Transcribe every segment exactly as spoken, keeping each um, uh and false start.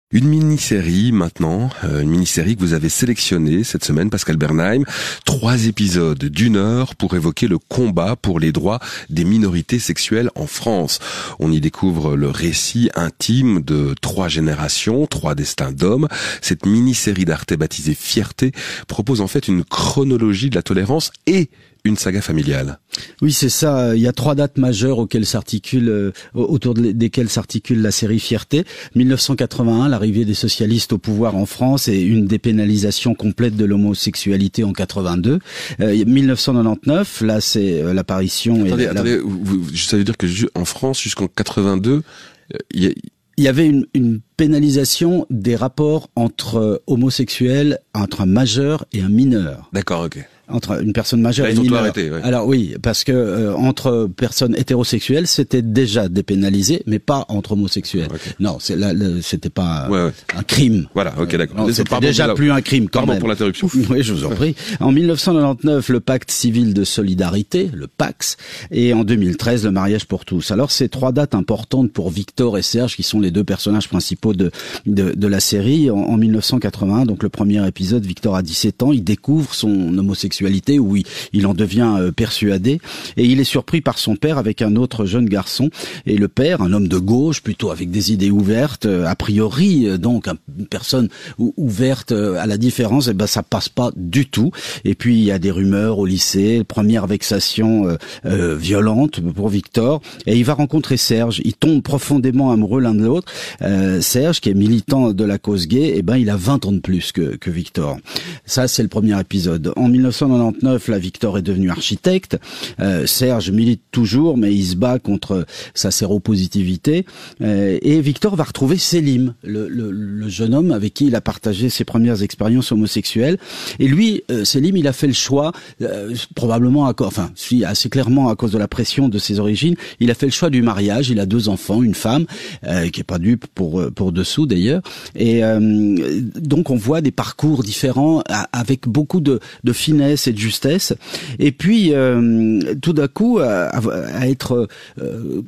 Une mini-série maintenant, euh, une mini-série que vous avez sélectionnée cette semaine, Pascal Bernheim. Trois épisodes d'une heure pour évoquer le combat pour les droits des minorités sexuelles en France. On y découvre le récit intime de trois générations, trois destins d'hommes. Cette mini-série d'Arte baptisée Fierté propose en fait une chronologie de la tolérance et une saga familiale. Oui, c'est ça. Il y a trois dates majeures auxquelles s'articule, euh, autour de, desquelles s'articule la série Fierté. mille neuf cent quatre-vingt-un, l'arrivée des socialistes au pouvoir en France et une dépénalisation complète de l'homosexualité en quatre-vingt-deux. Euh, mille neuf cent quatre-vingt-dix-neuf, là, c'est euh, l'apparition... Attendez, et la, attendez, vous, ça veut dire que en France, jusqu'en quatre-vingt-deux, il y a... Il y avait une, une pénalisation des rapports entre homosexuels, entre un majeur et un mineur. D'accord, ok. Entre une personne majeure Là, et ils une ont tout mineure. arrêté, ouais. Alors oui, parce que euh, entre personnes hétérosexuelles, c'était déjà dépénalisé, mais pas entre homosexuels. Okay. Non, c'est là, là c'était pas ouais, ouais. un crime. Voilà, ok, d'accord. Non, c'était déjà la... plus un crime quand Pardon même. pour l'interruption. Oui, je vous en prie. En mille neuf cent quatre-vingt-dix-neuf, le pacte civil de solidarité, le PACS, et en deux mille treize, le mariage pour tous. Alors, c'est trois dates importantes pour Victor et Serge, qui sont les deux personnages principaux de de, de la série. En, en mille neuf cent quatre-vingt-un, donc le premier épisode, Victor a dix-sept ans, il découvre son homosexualité, où il, il en devient euh, persuadé, et il est surpris par son père avec un autre jeune garçon. Et le père, un homme de gauche, plutôt avec des idées ouvertes, euh, a priori, euh, donc une personne ou, ouverte euh, à la différence, et ben ça passe pas du tout. Et puis il y a des rumeurs au lycée, première vexation euh, euh, violente pour Victor, et il va rencontrer Serge. Ils tombent profondément amoureux l'un de l'autre. Euh, Serge, qui est militant de la cause gay, et ben il a vingt ans de plus que, que Victor. Ça, c'est le premier épisode. En mille neuf cent quatre-vingt-dix-neuf, là, Victor est devenu architecte. Euh, Serge milite toujours, mais il se bat contre sa séropositivité. Euh, et Victor va retrouver Selim, le, le, le jeune homme avec qui il a partagé ses premières expériences homosexuelles. Et lui, euh, Selim, il a fait le choix, euh, probablement, à, enfin, assez clairement à cause de la pression de ses origines, il a fait le choix du mariage. Il a deux enfants, une femme, euh, qui est pas dupe pour pour dessous d'ailleurs. Et euh, donc on voit des parcours différents à, avec beaucoup de, de finesse et de justesse. Et puis, euh, tout d'un coup, à, à être euh,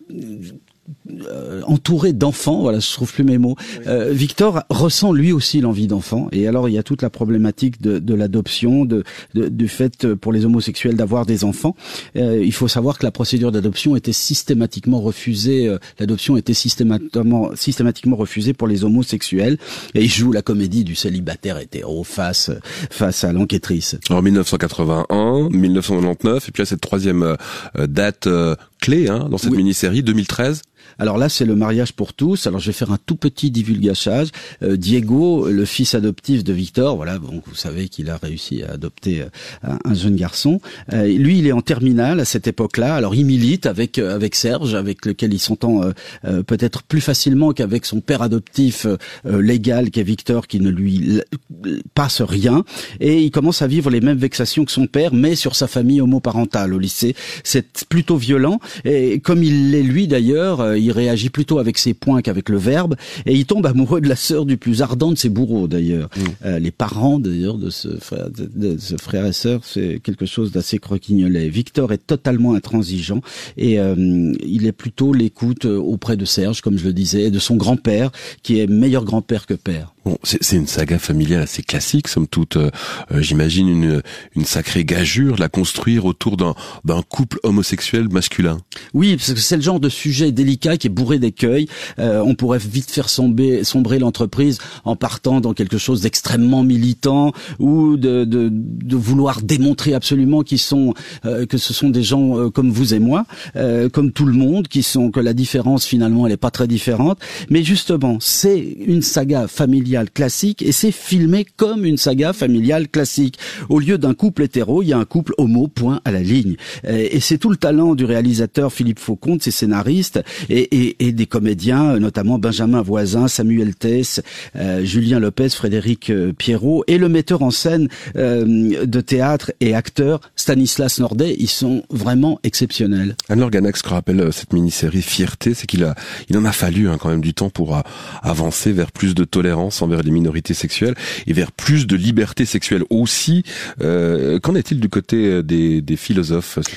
euh, entouré d'enfants, voilà, je trouve plus mes mots. Oui. Euh, Victor ressent lui aussi l'envie d'enfant. Et alors, il y a toute la problématique de, de l'adoption, de, de, du fait pour les homosexuels d'avoir des enfants. Euh, il faut savoir que la procédure d'adoption était systématiquement refusée. Euh, l'adoption était systématiquement, systématiquement refusée pour les homosexuels. Et il joue la comédie du célibataire hétéro face face à l'enquêtrice. En mille neuf cent quatre-vingt-un, mille neuf cent quatre-vingt-dix-neuf, et puis là cette troisième euh, date euh, clé hein, dans cette oui. mini-série, deux mille treize. Alors là, c'est le mariage pour tous. Alors je vais faire un tout petit divulgachage. Euh, Diego, le fils adoptif de Victor, voilà, bon, vous savez qu'il a réussi à adopter euh, un jeune garçon. Euh, lui, il est en terminale à cette époque-là. Alors il milite avec euh, avec Serge, avec lequel il s'entend euh, euh, peut-être plus facilement qu'avec son père adoptif euh, légal, qui est Victor, qui ne lui passe rien. Et il commence à vivre les mêmes vexations que son père, mais sur sa famille homoparentale au lycée. C'est plutôt violent. Et comme il l'est lui d'ailleurs, euh, il réagit plutôt avec ses poings qu'avec le verbe, et il tombe amoureux de la sœur du plus ardent de ses bourreaux d'ailleurs. Mmh. Euh, les parents d'ailleurs de ce frère, de, de ce frère et sœur, c'est quelque chose d'assez croquignolet. Victor est totalement intransigeant et euh, il est plutôt l'écoute auprès de Serge, comme je le disais, et de son grand-père, qui est meilleur grand-père que père. Bon, c'est, c'est une saga familiale assez classique, somme toute. Euh, j'imagine une, une sacrée gageure, la construire autour d'un, d'un couple homosexuel masculin. Oui, parce que c'est le genre de sujet délicat qui est bourré d'écueils. Euh, on pourrait vite faire sombrer, sombrer l'entreprise en partant dans quelque chose d'extrêmement militant ou de, de, de vouloir démontrer absolument qu'ils sont, euh, que ce sont des gens euh, comme vous et moi, euh, comme tout le monde, qui sont que la différence finalement elle est pas très différente. Mais justement, c'est une saga familiale classique et c'est filmé comme une saga familiale classique. Au lieu d'un couple hétéro, il y a un couple homo, point à la ligne. Et c'est tout le talent du réalisateur Philippe Faucon, de ses scénaristes et, et, et des comédiens, notamment Benjamin Voisin, Samuel Tess, euh, Julien Lopez, Frédéric euh, Pierrot et le metteur en scène euh, de théâtre et acteur Stanislas Nordet. Ils sont vraiment exceptionnels. Anne-Laure Ganax, ce que rappelle cette mini-série Fierté, c'est qu'il a, il en a fallu hein, quand même du temps pour uh, avancer vers plus de tolérance envers les minorités sexuelles et vers plus de liberté sexuelle aussi. Euh, qu'en est-il du côté des, des philosophes sur ce thème ?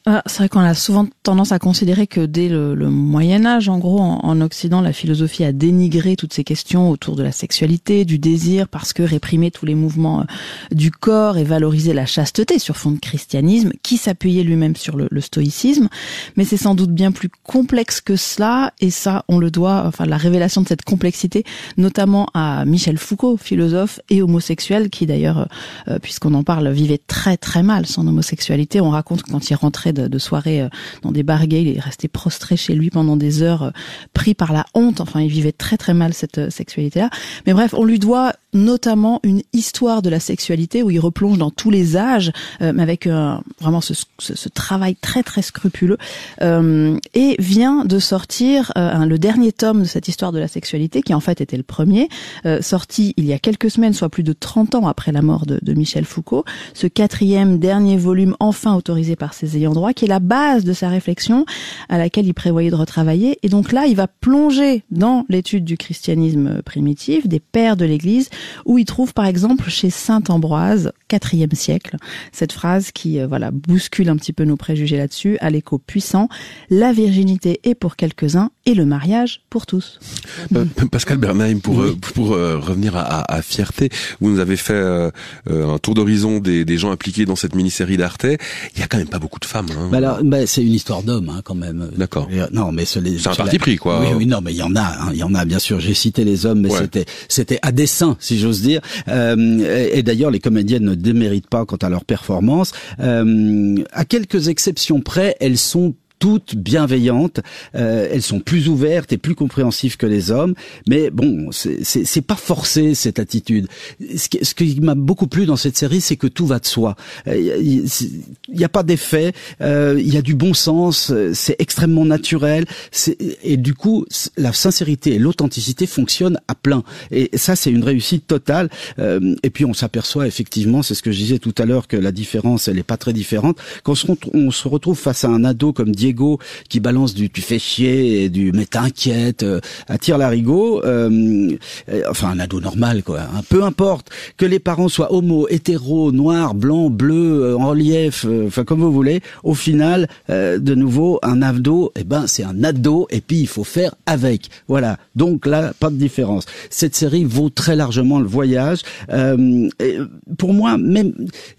Ah, c'est vrai qu'on a souvent tendance à considérer que dès le, le Moyen-Âge, en gros, en, en Occident, la philosophie a dénigré toutes ces questions autour de la sexualité, du désir, parce que réprimer tous les mouvements euh, du corps et valoriser la chasteté sur fond de christianisme, qui s'appuyait lui-même sur le, le stoïcisme. Mais c'est sans doute bien plus complexe que cela, et ça, on le doit, enfin, la révélation de cette complexité, notamment à Michel Foucault, philosophe et homosexuel, qui d'ailleurs, euh, puisqu'on en parle, vivait très très mal son homosexualité. On raconte que quand il rentrait de, de soirée dans des bars gays, il est resté prostré chez lui pendant des heures, pris par la honte. Enfin, il vivait très très mal cette sexualité-là. Mais bref, on lui doit notamment une histoire de la sexualité où il replonge dans tous les âges, euh, mais avec euh, vraiment ce, ce, ce travail très très scrupuleux, euh, et vient de sortir euh, un, le dernier tome de cette histoire de la sexualité, qui en fait était le premier, euh, sorti il y a quelques semaines, soit plus de trente ans après la mort de, de Michel Foucault. Ce quatrième dernier volume, enfin autorisé par ses ayants droit, qui est la base de sa réflexion à laquelle il prévoyait de retravailler. Et donc là, il va plonger dans l'étude du christianisme primitif, des pères de l'Église, où il trouve par exemple chez saint Ambroise, quatrième siècle, cette phrase qui euh, voilà bouscule un petit peu nos préjugés là-dessus, à l'écho puissant: la virginité est pour quelques-uns et le mariage pour tous. Euh, Pascal Bernheim, pour oui. euh, pour euh, revenir à, à, à Fierté, vous nous avez fait euh, un tour d'horizon des, des gens impliqués dans cette mini-série d'Arte. Il y a quand même pas beaucoup de femmes. Hein. Bah alors, bah c'est une histoire d'hommes hein, quand même. D'accord. Non, mais ce, les, c'est un parti pris, quoi. Oui, oui, non, mais il y en a, hein, il y en a bien sûr. J'ai cité les hommes, mais ouais. c'était c'était à dessein, si j'ose dire. Euh, et, et d'ailleurs, les comédiennes ne déméritent pas quant à leur performance. Euh, à quelques exceptions près, elles sont toutes bienveillantes, euh, elles sont plus ouvertes et plus compréhensives que les hommes, mais bon, c'est, c'est, c'est pas forcé cette attitude. Ce qui, ce qui m'a beaucoup plu dans cette série, c'est que tout va de soi. Il n'y a pas d'effet, euh, il y a du bon sens, c'est extrêmement naturel, c'est, et du coup, la sincérité et l'authenticité fonctionnent à plein. Et ça, c'est une réussite totale. Euh, et puis, on s'aperçoit effectivement, c'est ce que je disais tout à l'heure, que la différence, elle est pas très différente. Quand on se retrouve face à un ado comme Diego, qui balance du tu fais chier et du mais t'inquiète, euh, attire l'arigot, euh, euh, enfin un ado normal quoi, hein, peu importe que les parents soient homo, hétéro, noir, blanc, bleu, euh, en relief, enfin euh, comme vous voulez, au final euh, de nouveau un ado, eh ben c'est un ado et puis il faut faire avec. Voilà. Donc là pas de différence. Cette série vaut très largement le voyage. Euh, et pour moi même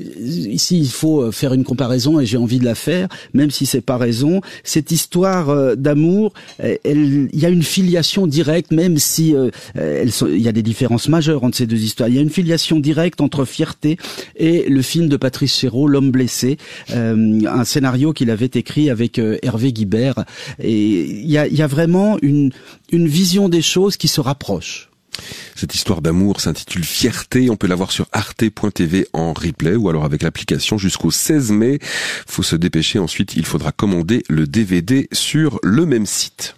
ici il faut faire une comparaison et j'ai envie de la faire, même si c'est pas raison. Cette histoire euh, d'amour, il y a une filiation directe, même si euh, elles sont, il y a des différences majeures entre ces deux histoires. Il y a une filiation directe entre Fierté et le film de Patrice Chéreau, L'homme blessé, euh, un scénario qu'il avait écrit avec euh, Hervé Guibert. Et il y a, il y a vraiment une, une vision des choses qui se rapproche. Cette histoire d'amour s'intitule Fierté. On peut la voir sur arte point t v en replay ou alors avec l'application jusqu'au seize mai. Faut se dépêcher. Ensuite, il faudra commander le D V D sur le même site.